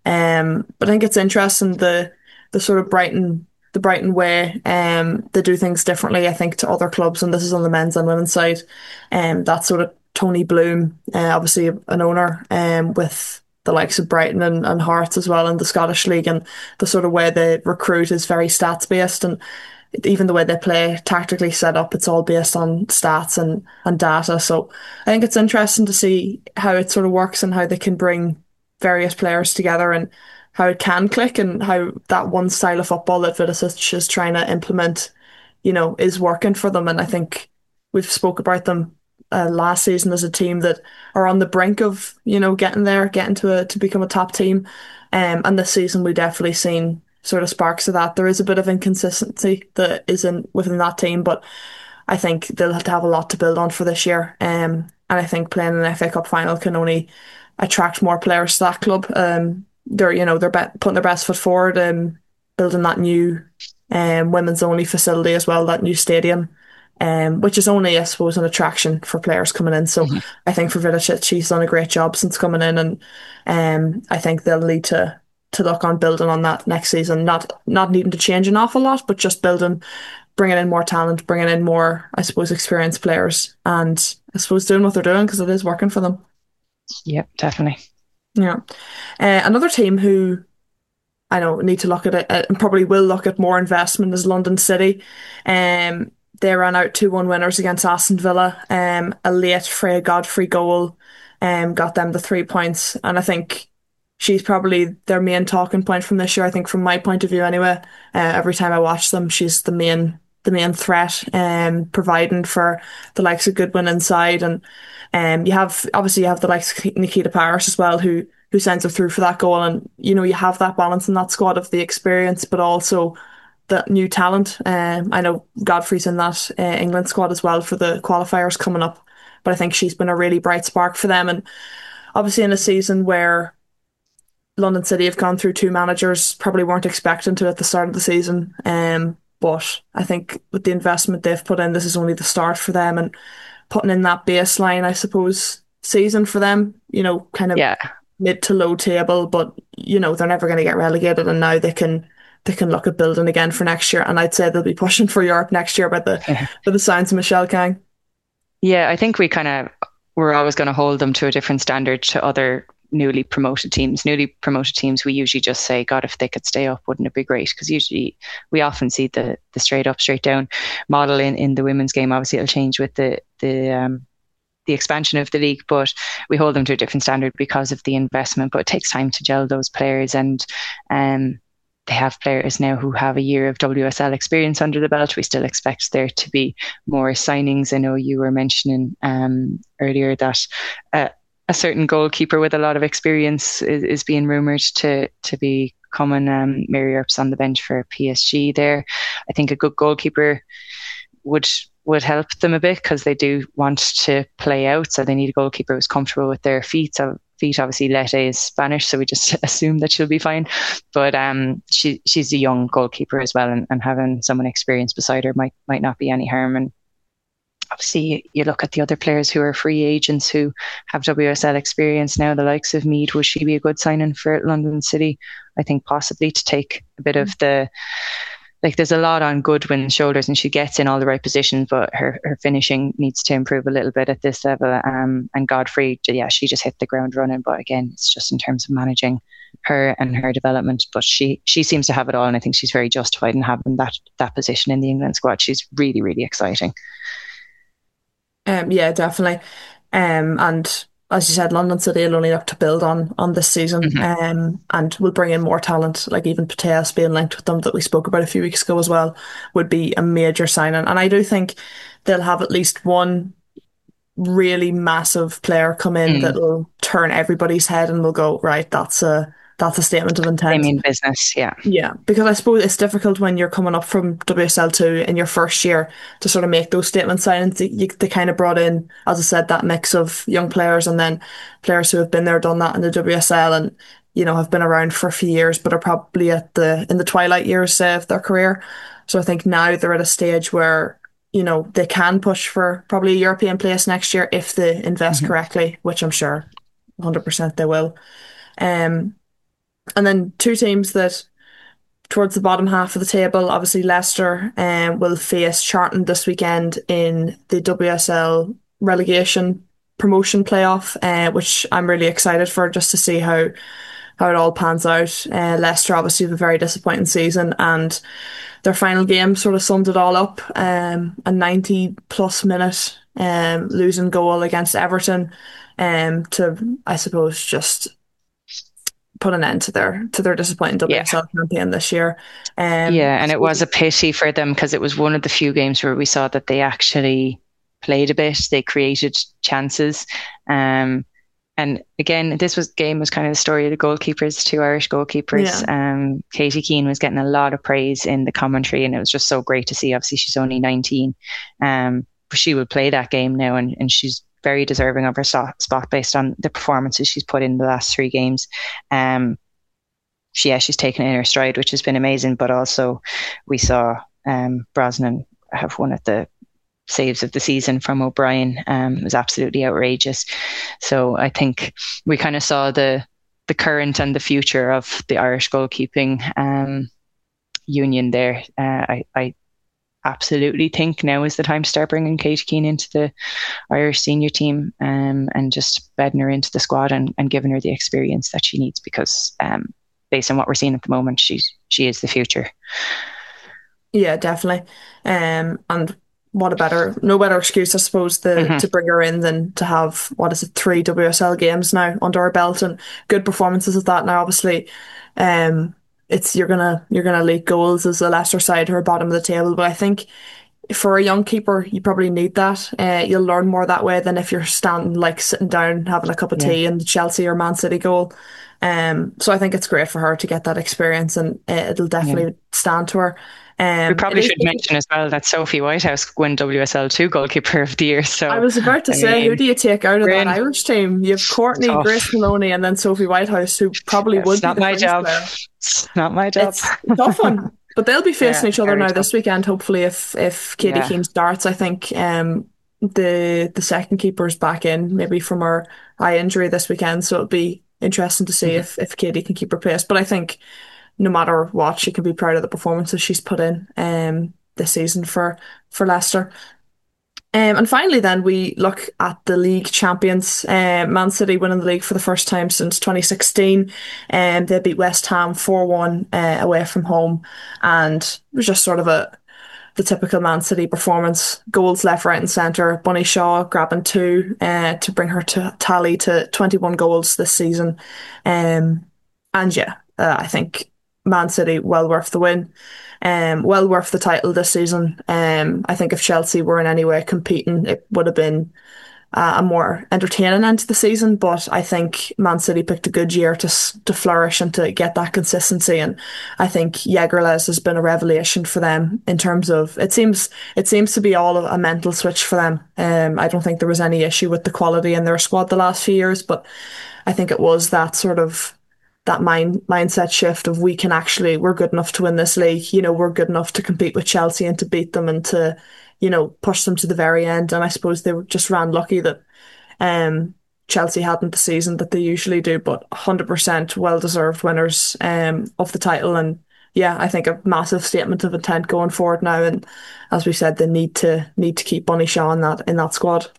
Um, but I think it's interesting the the sort of Brighton the Brighton way. Um, they do things differently, I think, to other clubs, and this is on the men's and women's side. Um, that sort of Tony Bloom, uh, obviously an owner, um, with the likes of Brighton and, and Hearts as well in the Scottish League, and the sort of way they recruit is very stats based, and even the way they play tactically set up, it's all based on stats and, and data. So I think it's interesting to see how it sort of works and how they can bring various players together and how it can click, and how that one style of football that Vidicic is trying to implement, you know, is working for them. And I think we've spoke about them uh, last season as a team that are on the brink of, you know, getting there, getting to a, to become a top team. Um, and this season we definitely seen sort of sparks of that. There is a bit of inconsistency that is in within that team, but I think they'll have to have a lot to build on for this year. Um, and I think playing an F A Cup final can only attract more players to that club. Um, they're, you know, they're be- putting their best foot forward and building that new um, women's only facility as well, that new stadium, um, which is only, I suppose, an attraction for players coming in. So mm-hmm. I think for Vidicic, she's done a great job since coming in, and um, I think they'll need to to look on building on that next season. Not not needing to change an awful lot, but just building, bringing in more talent, bringing in more, I suppose, experienced players, and I suppose doing what they're doing because it is working for them. Yep, definitely. Yeah. Uh, another team who I know need to look at it and probably will look at more investment is London City. Um, they ran out two one winners against Aston Villa. Um, a late Freya Godfrey goal um, got them the three points. And I think she's probably their main talking point from this year. I think from my point of view anyway, uh, every time I watch them, she's the main the main threat, um, providing for the likes of Goodwin inside. And um, you have, obviously you have the likes of Nikita Parrish as well, who who sends her through for that goal. And, you know, you have that balance in that squad of the experience, but also the new talent. Um, I know Godfrey's in that uh, England squad as well for the qualifiers coming up, but I think she's been a really bright spark for them. And obviously in a season where London City have gone through two managers, probably weren't expecting to at the start of the season. Um, but I think with the investment they've put in, this is only the start for them, and putting in that baseline, I suppose, season for them, you know, kind of yeah. mid to low table, but you know, they're never going to get relegated, and now they can they can look at building again for next year. And I'd say they'll be pushing for Europe next year by the yeah. by the signs of Michelle Kang. Yeah, I think we kind of we're always going to hold them to a different standard to other newly promoted teams. Newly promoted teams, we usually just say, God, if they could stay up, wouldn't it be great? Because usually we often see the the straight up, straight down model in, in the women's game. Obviously, it'll change with the the um, the expansion of the league, but we hold them to a different standard because of the investment. But it takes time to gel those players, and um, they have players now who have a year of W S L experience under the belt. We still expect there to be more signings. I know you were mentioning um, earlier that uh, a certain goalkeeper with a lot of experience is, is being rumoured to to be coming. Um, Mary Earps on the bench for P S G there. I think a good goalkeeper would would help them a bit, because they do want to play out, so they need a goalkeeper who's comfortable with their feet. So feet, obviously Lete is Spanish, so we just assume that she'll be fine. But um, she she's a young goalkeeper as well, and, and having someone experienced beside her might might not be any harm. And obviously, you look at the other players who are free agents who have W S L experience now, the likes of Mead. Would she be a good signing for London City? I think possibly, to take a bit of the like there's a lot on Goodwin's shoulders, and she gets in all the right positions, but her, her finishing needs to improve a little bit at this level. Um, and Godfrey, yeah, she just hit the ground running. But again, it's just in terms of managing her and her development. But she she seems to have it all, and I think she's very justified in having that that position in the England squad. She's really, really exciting. Um, yeah, definitely. Um, and as you said, London City will only look to build on on this season, mm-hmm. um, and will bring in more talent. Like even Putellas being linked with them that we spoke about a few weeks ago as well would be a major signing. And I do think they'll have at least one really massive player come in mm. that will turn everybody's head and will go, right, that's a that's a statement of intent. I mean business, yeah. Yeah, because I suppose it's difficult when you're coming up from W S L two in your first year to sort of make those statement signings. They, they kind of brought in, as I said, that mix of young players and then players who have been there, done that in the W S L and, you know, have been around for a few years but are probably at the in the twilight years of their career. So I think now they're at a stage where, you know, they can push for probably a European place next year if they invest mm-hmm. correctly, which I'm sure one hundred percent they will. Um, and then two teams that towards the bottom half of the table, obviously Leicester um, will face Charlton this weekend in the W S L relegation promotion playoff, uh, which I'm really excited for just to see how how it all pans out. Uh, Leicester obviously have a very disappointing season, and their final game sort of summed it all up. Um, a ninety plus minute um, losing goal against Everton um, to, I suppose, just put an end to their to their disappointing W S L yeah. campaign this year. Um, yeah, and it was a pity for them because it was one of the few games where we saw that they actually played a bit. They created chances. Um, and again, this was game was kind of the story of the goalkeepers, two Irish goalkeepers. Yeah. Um, Katie Keane was getting a lot of praise in the commentary, and it was just so great to see. Obviously, she's only nineteen, um, but she would play that game now, and, and she's very deserving of her spot based on the performances she's put in the last three games. Um, she, yeah, she's taken it in her stride, which has been amazing. But also, we saw um, Brosnan have one of the saves of the season from O'Brien. Um, it was absolutely outrageous. So I think we kind of saw the the current and the future of the Irish goalkeeping um, union there. Uh, I, I absolutely think now is the time to start bringing Katie Keane into the Irish senior team um, and just bedding her into the squad and, and giving her the experience that she needs, because um, based on what we're seeing at the moment, she's she is the future. Yeah, definitely. Um, and what a better, no better excuse, I suppose, the, mm-hmm. to bring her in than to have, what is it, three W S L games now under her belt and good performances at that. Now, obviously, um, it's you're gonna you're gonna leak goals as the Leicester side who are bottom of the table, but I think for a young keeper, you probably need that. Uh, you'll learn more that way than if you're standing, like sitting down, having a cup of yeah. tea in the Chelsea or Man City goal. Um, so I think it's great for her to get that experience, and uh, it'll definitely yeah. stand to her. Um, we probably should is, mention as well that Sophie Whitehouse won W S L two Goalkeeper of the Year. So I was about to I say, mean, who do you take out of that Irish team? You have Courtney, tough. Grace Maloney, and then Sophie Whitehouse, who probably would it's be not the my job. Player. It's not my job. It's a tough one. But they'll be facing yeah, each other now tough. This weekend, hopefully, if if Katie yeah. Keane starts. I think um, the the second keeper's back in, maybe from her eye injury this weekend, so it'll be interesting to see mm-hmm. if, if Katie can keep her place. But I think no matter what, she can be proud of the performances she's put in um, this season for, for Leicester. Um, and finally then we look at the league champions, uh, Man City winning the league for the first time since twenty sixteen. Um, they beat West Ham four one uh, away from home, and it was just sort of a the typical Man City performance. Goals left, right and centre. Bunny Shaw grabbing two uh, to bring her to tally to twenty-one goals this season. Um, and yeah, uh, I think Man City well worth the win. Um, well worth the title this season. Um, I think if Chelsea were in any way competing, it would have been uh, a more entertaining end to the season. But I think Man City picked a good year to to flourish and to get that consistency. And I think Jägerles has been a revelation for them in terms of it seems it seems to be all a mental switch for them. Um, I don't think there was any issue with the quality in their squad the last few years, but I think it was that sort of that mind mindset shift of we can actually, we're good enough to win this league. You know, we're good enough to compete with Chelsea and to beat them and to, you know, push them to the very end. And I suppose they were just ran lucky that um, Chelsea hadn't the season that they usually do, but one hundred percent well-deserved winners um, of the title. And yeah, I think a massive statement of intent going forward now. And as we said, they need to need to keep Bunny Shaw in that in that squad.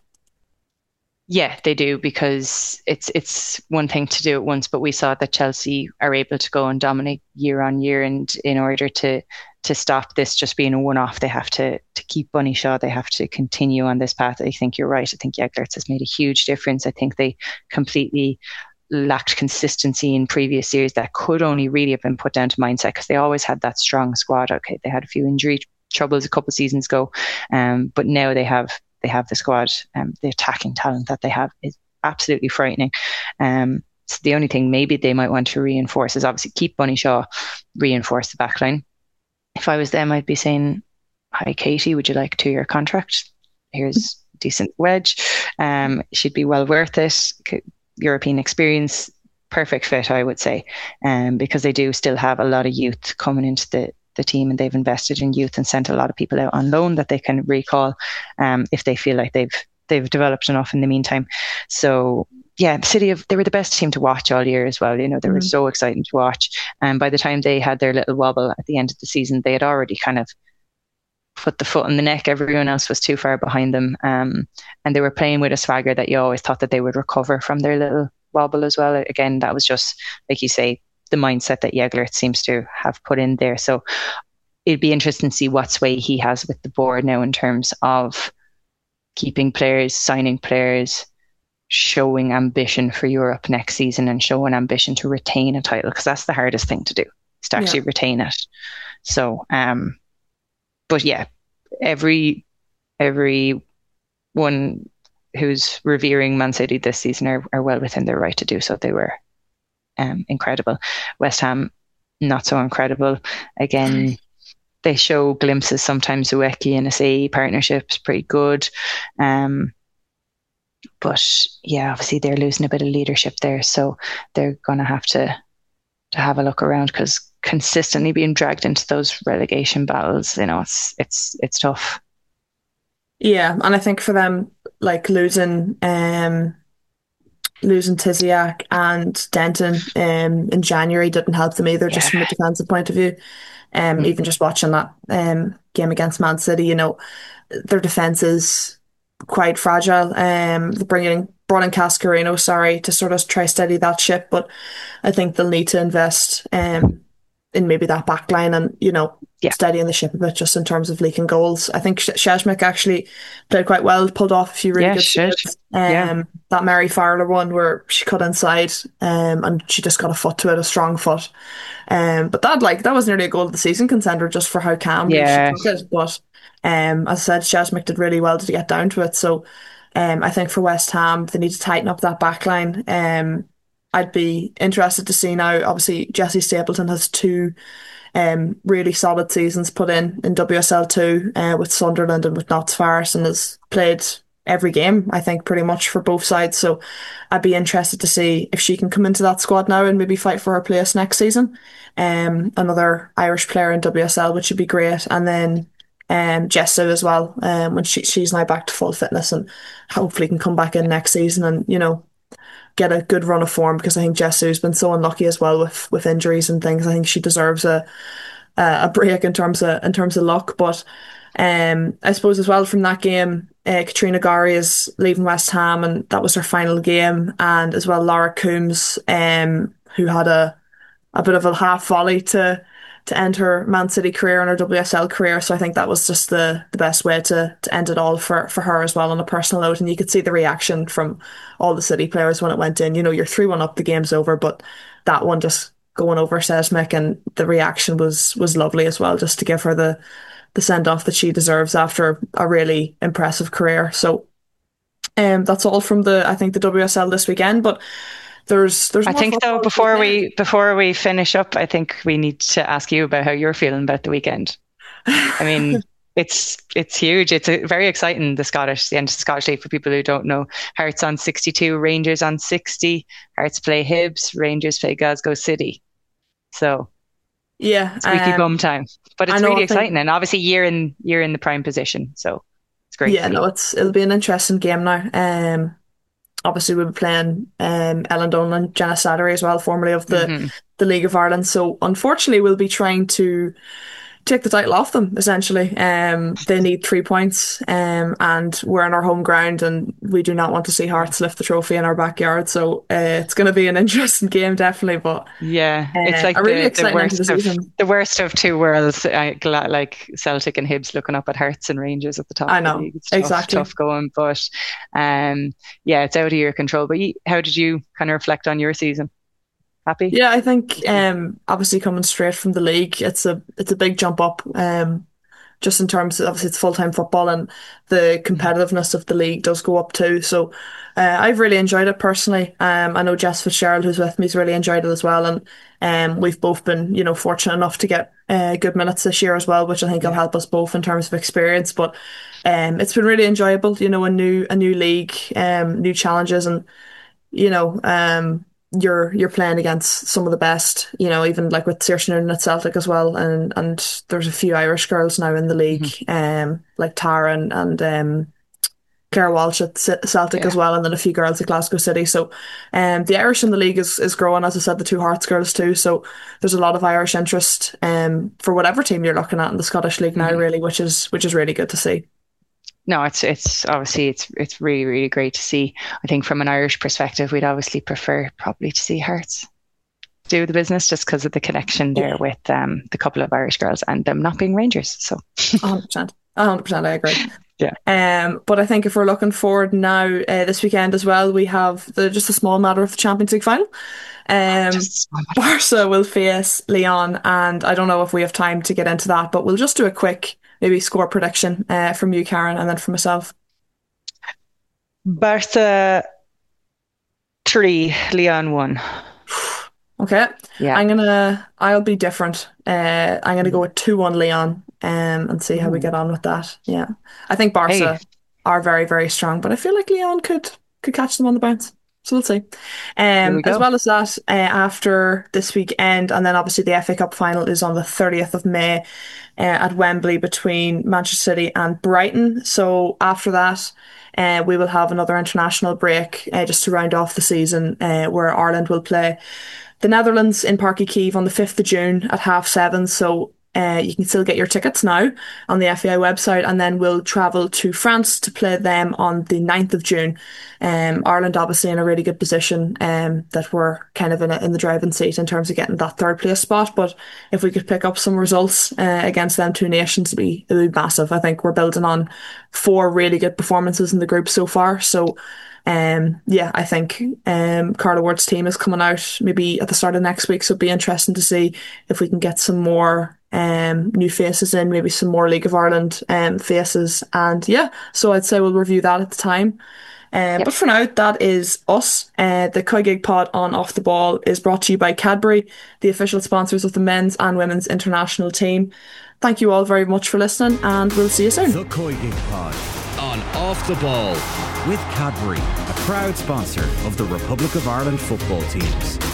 Yeah, they do, because it's it's one thing to do it once, but we saw that Chelsea are able to go and dominate year on year, and in order to to stop this just being a one-off, they have to to keep Bunny Shaw. They have to continue on this path. I think you're right. I think Jeglerts has made a huge difference. I think they completely lacked consistency in previous years. That could only really have been put down to mindset, because they always had that strong squad. Okay, they had a few injury troubles a couple of seasons ago, um, but now they have. They have the squad. Um, the attacking talent that they have is absolutely frightening. Um, so the only thing maybe they might want to reinforce is obviously keep Bunny Shaw, reinforce the backline. If I was them, I'd be saying, "Hi, Katie, would you like a two-year contract? Here's a decent wedge. Um, she'd be well worth it. European experience, perfect fit, I would say, um, because they do still have a lot of youth coming into the the team, and they've invested in youth and sent a lot of people out on loan that they can recall um, if they feel like they've they've developed enough in the meantime." So yeah, City of they were the best team to watch all year as well. You know, they mm-hmm. were so exciting to watch. And by the time they had their little wobble at the end of the season, they had already kind of put the foot in the neck. Everyone else was too far behind them, um, and they were playing with a swagger that you always thought that they would recover from their little wobble as well. Again, that was just, like you say, the mindset that Jegler seems to have put in there. So it'd be interesting to see what sway he has with the board now in terms of keeping players, signing players, showing ambition for Europe next season, and showing ambition to retain a title, because that's the hardest thing to do, is to actually yeah. retain it. So, um, but yeah, every every one who's revering Man City this season are, are well within their right to do so. They were Um, incredible. West Ham, not so incredible. Again, they show glimpses sometimes. Ueki and Asai partnership's pretty good. Um, but yeah, obviously they're losing a bit of leadership there. So they're going to have to to have a look around, because consistently being dragged into those relegation battles, you know, it's it's it's tough. Yeah, and I think for them, like losing um losing Tiziak and Denton um, in January didn't help them either, yeah. just from a defensive point of view. Um, mm. Even just watching that um, game against Man City, you know, their defence is quite fragile. Um, they bring in, brought in Cascarino, sorry, to sort of try steady that ship, but I think they'll need to invest um, in maybe that back line and, you know, yeah. steadying the ship a bit just in terms of leaking goals. I think Szczesnik actually played quite well, pulled off a few really yeah, good saves. Um, yeah. That Mary Fowler one where she cut inside um, and she just got a foot to it, a strong foot. Um, but that like that was nearly a goal of the season contender just for how calmly yeah. she took it. But um, as I said, Szczesnik did really well to get down to it. So um, I think for West Ham, they need to tighten up that back line. Um, I'd be interested to see now, obviously Jesse Stapleton has two um, really solid seasons put in in W S L two uh, with Sunderland and with Notts Forest, and has played every game, I think, pretty much for both sides. So I'd be interested to see if she can come into that squad now and maybe fight for her place next season. Um, another Irish player in W S L, which would be great. And then um, Jessou as well, um, when she, she's now back to full fitness and hopefully can come back in next season and, you know, get a good run of form, because I think Jessou's been so unlucky as well with with injuries and things. I think she deserves a a break in terms of in terms of luck. But um, I suppose as well from that game, uh, Katrina Gorry is leaving West Ham, and that was her final game. And as well, Laura Coombs, um, who had a a bit of a half volley to to end her Man City career and her W S L career. So I think that was just the, the best way to, to end it all for, for her as well on a personal note. And you could see the reaction from all the City players when it went in. You know, you're three one up, the game's over, but that one just going over Szczesnik, and the reaction was was lovely as well, just to give her the, the send-off that she deserves after a really impressive career. So um, that's all from the, I think, the W S L this weekend. But There's, there's I think though before we before we finish up, I think we need to ask you about how you're feeling about the weekend. I mean, it's it's huge. It's a, very exciting. The Scottish, the end of the Scottish League, for people who don't know. Hearts on sixty-two, Rangers on sixty. Hearts play Hibs, Rangers play Glasgow City. So yeah, it's weekly um, bum time. But it's know, really exciting, and obviously you're in you're in the prime position, so it's great. Yeah, no, it's it'll be an interesting game now. Um. obviously we'll be playing um, Ellen Dolan and Jenna Slattery as well, formerly of the, mm-hmm. the League of Ireland. So unfortunately we'll be trying to take the title off them, essentially. Um, they need three points um, and we're in our home ground and we do not want to see Hearts lift the trophy in our backyard. So uh, it's going to be an interesting game, definitely. But yeah, uh, it's like really the, the, worst the, of, the worst of two worlds, uh, like Celtic and Hibs looking up at Hearts and Rangers at the top I know, of the league. It's tough, exactly. tough going, but um, yeah, it's out of your control. But how did you kind of reflect on your season? Happy? Yeah, I think um, obviously coming straight from the league, it's a it's a big jump up. Um, just in terms of obviously it's full time football and the competitiveness of the league does go up too. So uh, I've really enjoyed it personally. Um, I know Jess Fitzgerald, who's with me, has really enjoyed it as well, and um, we've both been you know fortunate enough to get uh, good minutes this year as well, which I think yeah. will help us both in terms of experience. But um, it's been really enjoyable. You know, a new a new league, um, new challenges, and you know um. you're you're playing against some of the best, you know, even like with Saoirse Noonan at Celtic as well, and and there's a few Irish girls now in the league, mm-hmm. um, like Tara and, and um, Claire Walsh at Celtic yeah. as well, and then a few girls at Glasgow City. So um, the Irish in the league is, is growing, as I said, the two Hearts girls too. So there's a lot of Irish interest um, for whatever team you're looking at in the Scottish League now, mm-hmm. really, which is which is really good to see. No, it's it's obviously it's it's really really great to see. I think from an Irish perspective, we'd obviously prefer probably to see Hearts do the business just because of the connection there with um the couple of Irish girls and them not being Rangers. So, one hundred percent, one hundred percent, I agree. Yeah. Um, but I think if we're looking forward now, uh, this weekend as well, we have the just a small matter of the Champions League final. Um, Barca will face Lyon, and I don't know if we have time to get into that, but we'll just do a quick maybe score prediction uh, from you, Karen, and then from myself. Barca three, Lyon one. Okay. Yeah. I'm gonna. I'll be different. Uh, I'm gonna go with two one Lyon, um, and see how Ooh. we get on with that. Yeah, I think Barca hey. are very very strong, but I feel like Lyon could could catch them on the bounce. So we'll see. Um, we as well as that, uh, after this weekend, and then obviously the F A Cup final is on the thirtieth of May uh, at Wembley between Manchester City and Brighton. So after that, uh, we will have another international break uh, just to round off the season, uh, where Ireland will play the Netherlands in Páirc Uí Chaoimh on the fifth of June at half seven. So Uh, you can still get your tickets now on the F A I website, and then we'll travel to France to play them on the ninth of June. Um, Ireland obviously in a really good position, um, that we're kind of in, a, in the driving seat in terms of getting that third place spot. But if we could pick up some results uh, against them two nations, it'd be, it'd be massive. I think we're building on four really good performances in the group so far. So Um, yeah, I think um, Carla Ward's team is coming out maybe at the start of next week, so it'll be interesting to see if we can get some more um, new faces in, maybe some more League of Ireland um, faces. And yeah, so I'd say we'll review that at the time. Uh, yep. But for now, that is us. Uh, the COYGIG pod on Off the Ball is brought to you by Cadbury, the official sponsors of the men's and women's international team. Thank you all very much for listening, and we'll see you soon. The COYGIG pod on Off the Ball with Cadbury, a proud sponsor of the Republic of Ireland football teams.